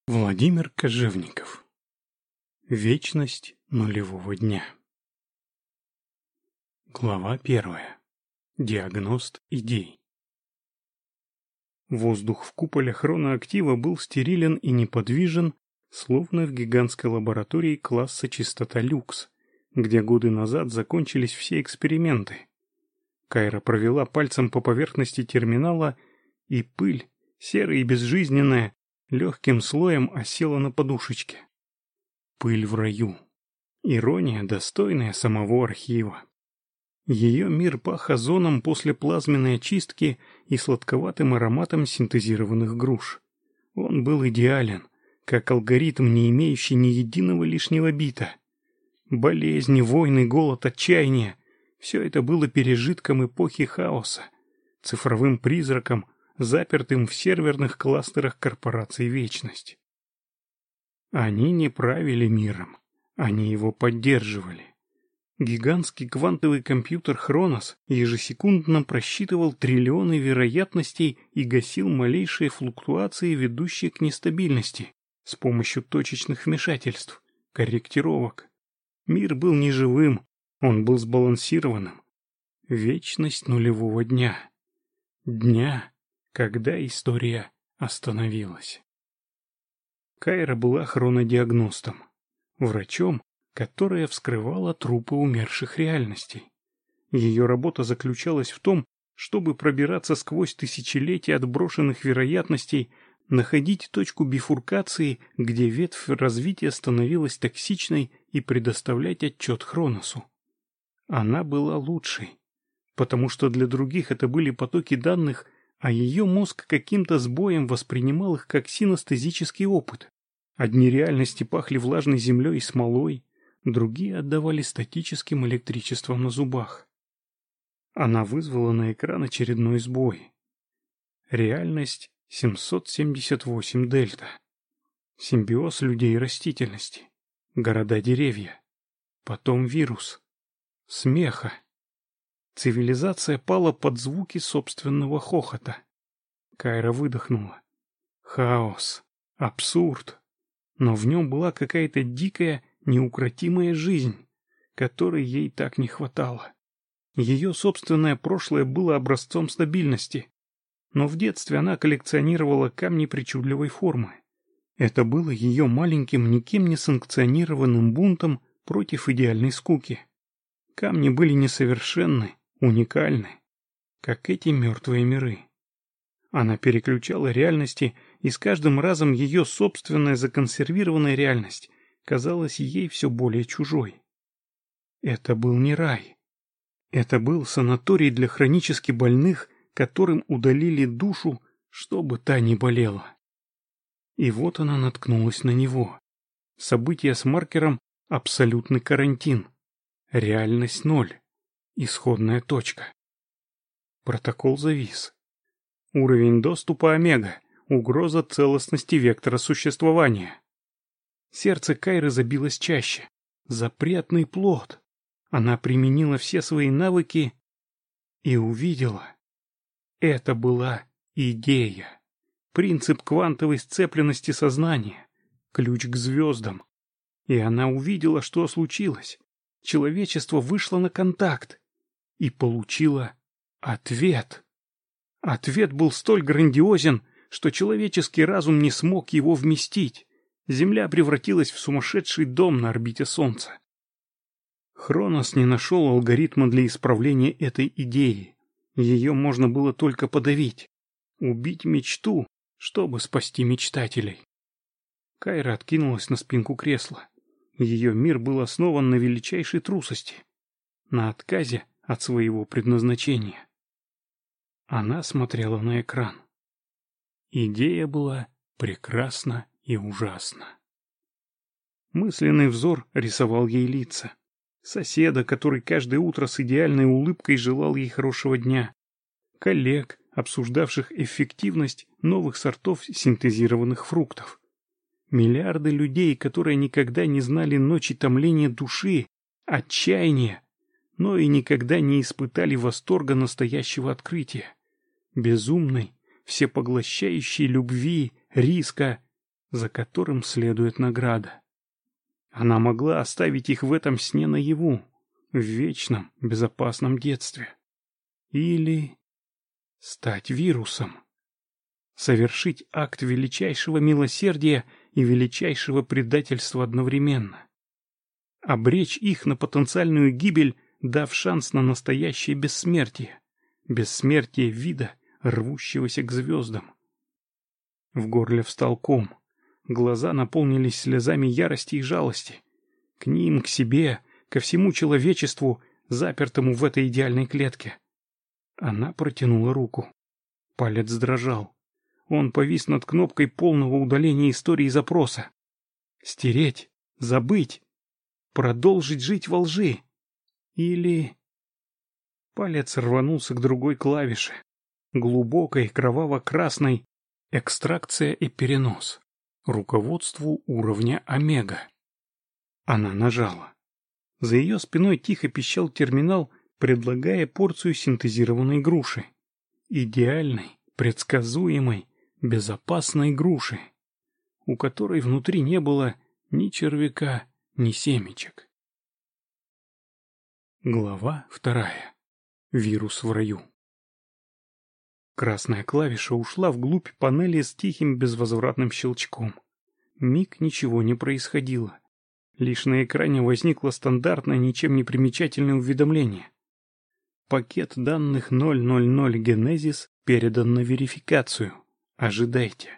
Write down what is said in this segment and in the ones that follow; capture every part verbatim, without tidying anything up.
Владимир Кожевников. Вечность нулевого дня. Глава первая. Диагност идей. Воздух в куполе хроноактива был стерилен и неподвижен, словно в гигантской лаборатории класса чистота люкс, где годы назад закончились все эксперименты. Кайра провела пальцем по поверхности терминала, и пыль, серая и безжизненная, легким слоем осела на подушечке. Пыль в раю. Ирония, достойная самого архива. Ее мир пах озоном после плазменной очистки и сладковатым ароматом синтезированных груш. Он был идеален, как алгоритм, не имеющий ни единого лишнего бита. Болезни, войны, голод, отчаяние — все это было пережитком эпохи хаоса, цифровым призраком, запертым в серверных кластерах корпорации Вечность. Они не правили миром, они его поддерживали. Гигантский квантовый компьютер Хронос ежесекундно просчитывал триллионы вероятностей и гасил малейшие флуктуации, ведущие к нестабильности, с помощью точечных вмешательств, корректировок. Мир был не живым, он был сбалансированным. Вечность нулевого дня. Дня, когда история остановилась. Кайра была хронодиагностом, врачом, которая вскрывала трупы умерших реальностей. Ее работа заключалась в том, чтобы пробираться сквозь тысячелетия отброшенных вероятностей, находить точку бифуркации, где ветвь развития становилась токсичной, и предоставлять отчет Хроносу. Она была лучшей, потому что для других это были потоки данных, а ее мозг каким-то сбоем воспринимал их как синестезический опыт. Одни реальности пахли влажной землей и смолой, другие отдавали статическим электричеством на зубах. Она вызвала на экран очередной сбой. Реальность семьсот семьдесят восемь дельта. Симбиоз людей и растительности. Города-деревья. Потом вирус. Смеха. Цивилизация пала под звуки собственного хохота. Кайра выдохнула. Хаос. Абсурд. Но в нем была какая-то дикая, неукротимая жизнь, которой ей так не хватало. Ее собственное прошлое было образцом стабильности, но в детстве она коллекционировала камни причудливой формы. Это было ее маленьким, никем не санкционированным бунтом против идеальной скуки. Камни были несовершенны, уникальны, как эти мертвые миры. Она переключала реальности, и с каждым разом ее собственная законсервированная реальность казалась ей все более чужой. Это был не рай. Это был санаторий для хронически больных, которым удалили душу, чтобы та не болела. И вот она наткнулась на него. События с маркером «Абсолютный карантин». Реальность ноль. Исходная точка. Протокол завис. Уровень доступа омега. Угроза целостности вектора существования. Сердце Кайры забилось чаще. Запретный плод. Она применила все свои навыки и увидела. Это была идея. Принцип квантовой сцепленности сознания. Ключ к звездам. И она увидела, что случилось. Человечество вышло на контакт и получило ответ. Ответ был столь грандиозен, что человеческий разум не смог его вместить. Земля превратилась в сумасшедший дом на орбите Солнца. Хронос не нашел алгоритма для исправления этой идеи. Ее можно было только подавить. Убить мечту, чтобы спасти мечтателей. Кайра откинулась на спинку кресла. Ее мир был основан на величайшей трусости, на отказе от своего предназначения. Она смотрела на экран. Идея была прекрасна и ужасна. Мысленный взор рисовал ей лица. Соседа, который каждое утро с идеальной улыбкой желал ей хорошего дня. Коллег, обсуждавших эффективность новых сортов синтезированных фруктов. Миллиарды людей, которые никогда не знали ночи томления души, отчаяния, но и никогда не испытали восторга настоящего открытия. Безумной, всепоглощающей любви, риска, за которым следует награда. Она могла оставить их в этом сне наяву, в вечном, безопасном детстве. Или стать вирусом. Совершить акт величайшего милосердия и величайшего предательства одновременно. Обречь их на потенциальную гибель, дав шанс на настоящее бессмертие. Бессмертие вида, рвущегося к звездам. В горле встал ком. Глаза наполнились слезами ярости и жалости. К ним, к себе, ко всему человечеству, запертому в этой идеальной клетке. Она протянула руку. Палец дрожал. Он повис над кнопкой полного удаления истории запроса. Стереть, забыть, продолжить жить во лжи. Или... Палец рванулся к другой клавише. Глубокой, кроваво-красной. Экстракция и перенос. Руководству уровня Омега. Она нажала. За ее спиной тихо пищал терминал, предлагая порцию синтезированной груши. Идеальной, предсказуемой, безопасной груши, у которой внутри не было ни червяка, ни семечек. Глава вторая. Вирус в раю. Красная клавиша ушла вглубь панели с тихим безвозвратным щелчком. Миг ничего не происходило. Лишь на экране возникло стандартное, ничем не примечательное уведомление. Пакет данных ноль ноль ноль Генезис передан на верификацию. Ожидайте.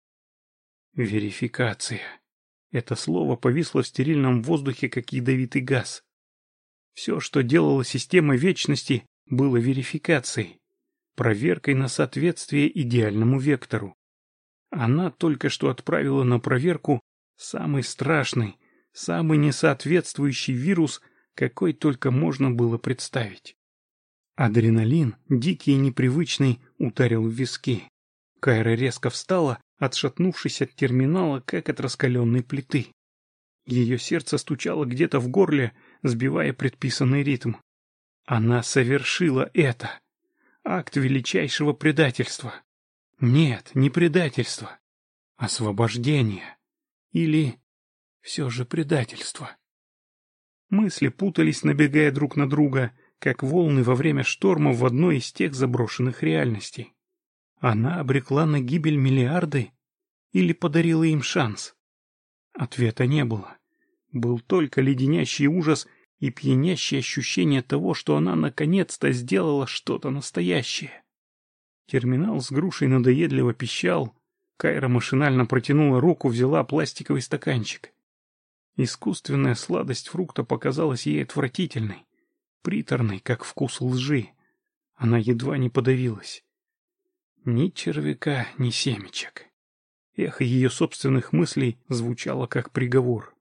Верификация. Это слово повисло в стерильном воздухе, как ядовитый газ. Все, что делала система вечности, было верификацией, проверкой на соответствие идеальному вектору. Она только что отправила на проверку самый страшный, самый несоответствующий вирус, какой только можно было представить. Адреналин, дикий и непривычный, ударил в виски. Кайра резко встала, отшатнувшись от терминала, как от раскаленной плиты. Ее сердце стучало где-то в горле, сбивая предписанный ритм. Она совершила это. Акт величайшего предательства. Нет, не предательство. Освобождение. Или все же предательство. Мысли путались, набегая друг на друга, как волны во время шторма в одной из тех заброшенных реальностей. Она обрекла на гибель миллиарды или подарила им шанс? Ответа не было. Был только леденящий ужас и пьянящее ощущение того, что она наконец-то сделала что-то настоящее. Терминал с грушей надоедливо пищал. Кайра машинально протянула руку, взяла пластиковый стаканчик. Искусственная сладость фрукта показалась ей отвратительной, приторной, как вкус лжи. Она едва не подавилась. Ни червяка, ни семечек. Эхо ее собственных мыслей звучало как приговор.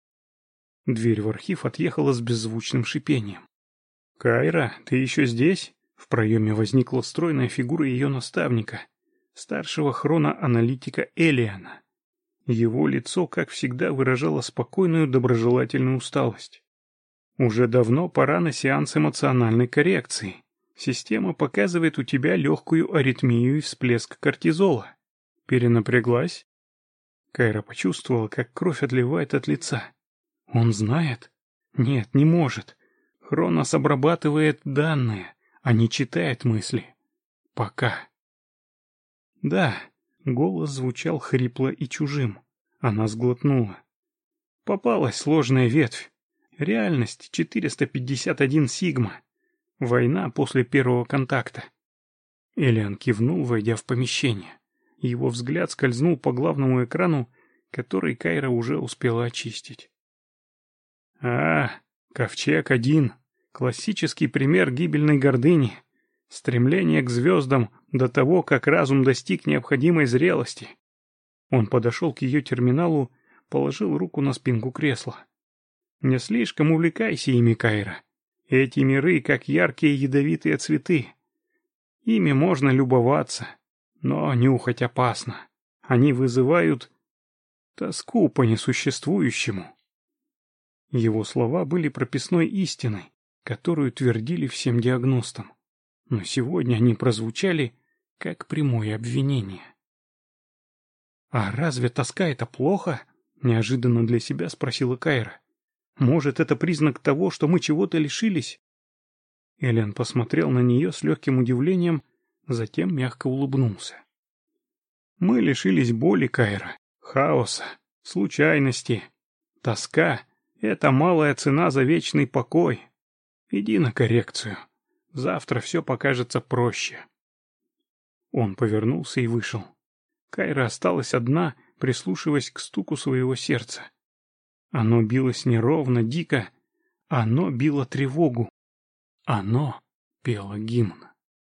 Дверь в архив отъехала с беззвучным шипением. «Кайра, ты еще здесь?» В проеме возникла стройная фигура ее наставника, старшего хроноаналитика Элиана. Его лицо, как всегда, выражало спокойную доброжелательную усталость. «Уже давно пора на сеанс эмоциональной коррекции. Система показывает у тебя легкую аритмию и всплеск кортизола. Перенапряглась?» Кайра почувствовала, как кровь отливает от лица. «Он знает? Нет, не может. Хронос обрабатывает данные, а не читает мысли. Пока». «Да», — голос звучал хрипло и чужим. Она сглотнула. «Попалась сложная ветвь. Реальность четыреста пятьдесят один сигма. Война после первого контакта». Элиан кивнул, войдя в помещение. Его взгляд скользнул по главному экрану, который Кайра уже успела очистить. «А, Ковчег один. Классический пример гибельной гордыни. Стремление к звездам до того, как разум достиг необходимой зрелости». Он подошел к ее терминалу, положил руку на спинку кресла. «Не слишком увлекайся ими, Кайра. Эти миры, как яркие ядовитые цветы. Ими можно любоваться, но нюхать опасно. Они вызывают тоску по несуществующему». Его слова были прописной истиной, которую твердили всем диагностам. Но сегодня они прозвучали как прямое обвинение. «А разве тоска — это плохо?» — неожиданно для себя спросила Кайра. «Может, это признак того, что мы чего-то лишились?» Элен посмотрел на нее с легким удивлением, затем мягко улыбнулся. «Мы лишились боли, Кайра, хаоса, случайности. Тоска — это малая цена за вечный покой. Иди на коррекцию. Завтра все покажется проще». Он повернулся и вышел. Кайра осталась одна, прислушиваясь к стуку своего сердца. Оно билось неровно, дико. Оно било тревогу. Оно пело гимн.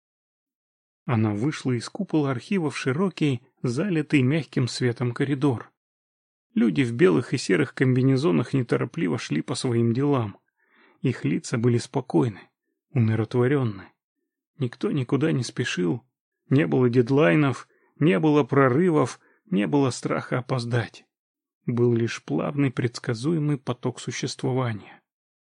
Она вышла из купола архива в широкий, залитый мягким светом коридор. Люди в белых и серых комбинезонах неторопливо шли по своим делам. Их лица были спокойны, умиротворенны. Никто никуда не спешил, не было дедлайнов, не было прорывов, не было страха опоздать. Был лишь плавный, предсказуемый поток существования.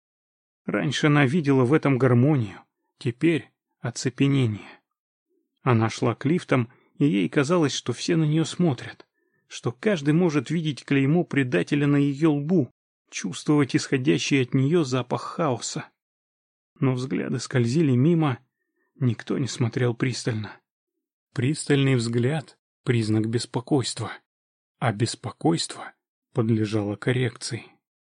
Раньше она видела в этом гармонию, теперь оцепенение. Она шла к лифтам, и ей казалось, что все на нее смотрят, что каждый может видеть клеймо предателя на ее лбу, чувствовать исходящий от нее запах хаоса. Но взгляды скользили мимо, никто не смотрел пристально. Пристальный взгляд — признак беспокойства, а беспокойство подлежало коррекции.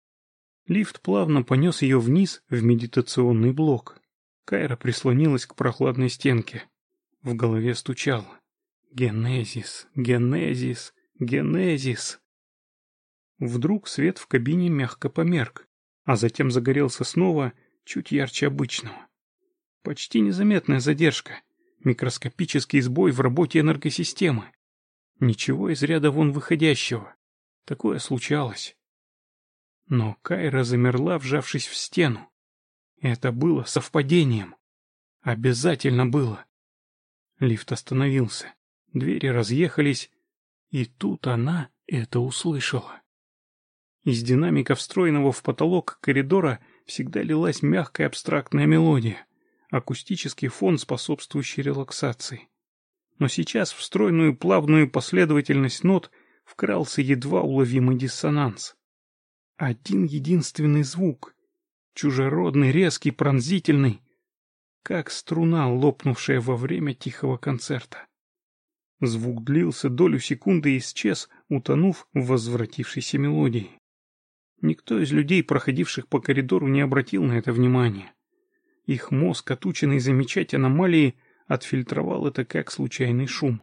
Лифт плавно понес ее вниз в медитационный блок. Кайра прислонилась к прохладной стенке. В голове стучало: «Генезис, генезис, генезис». Вдруг свет в кабине мягко померк, а затем загорелся снова, чуть ярче обычного. Почти незаметная задержка, микроскопический сбой в работе энергосистемы. Ничего из ряда вон выходящего. Такое случалось. Но Кайра замерла, вжавшись в стену. Это было совпадением. Обязательно было. Лифт остановился. Двери разъехались, и тут она это услышала. Из динамика, встроенного в потолок коридора, всегда лилась мягкая абстрактная мелодия, акустический фон, способствующий релаксации. Но сейчас в стройную плавную последовательность нот вкрался едва уловимый диссонанс. Один единственный звук, чужеродный, резкий, пронзительный, как струна, лопнувшая во время тихого концерта. Звук длился долю секунды и исчез, утонув в возвратившейся мелодии. Никто из людей, проходивших по коридору, не обратил на это внимания. Их мозг, отученный замечать аномалии, отфильтровал это как случайный шум.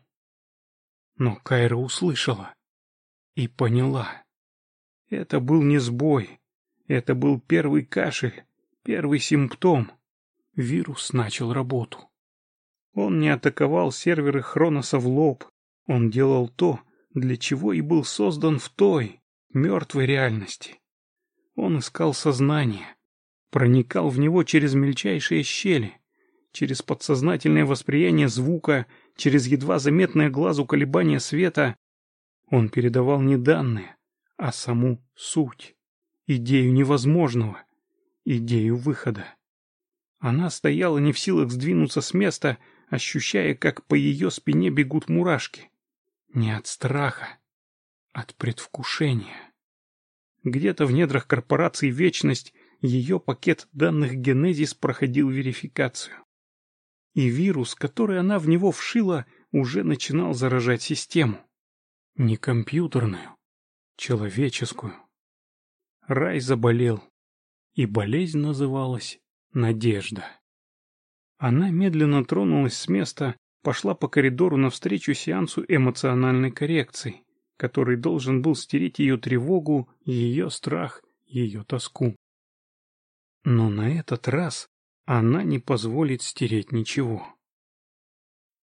Но Кайра услышала и поняла. Это был не сбой, это был первый кашель, первый симптом. Вирус начал работу. Он не атаковал серверы Хроноса в лоб, он делал то, для чего и был создан в той, мертвой реальности. Он искал сознание, проникал в него через мельчайшие щели, через подсознательное восприятие звука, через едва заметное глазу колебания света. Он передавал не данные, а саму суть, идею невозможного, идею выхода. Она стояла не в силах сдвинуться с места, ощущая, как по ее спине бегут мурашки. Не от страха, от предвкушения. Где-то в недрах корпорации «Вечность» ее пакет данных Генезис проходил верификацию. И вирус, который она в него вшила, уже начинал заражать систему. Не компьютерную, человеческую. Рай заболел, и болезнь называлась надежда. Она медленно тронулась с места, пошла по коридору навстречу сеансу эмоциональной коррекции, который должен был стереть ее тревогу, ее страх, ее тоску. Но на этот раз она не позволит стереть ничего.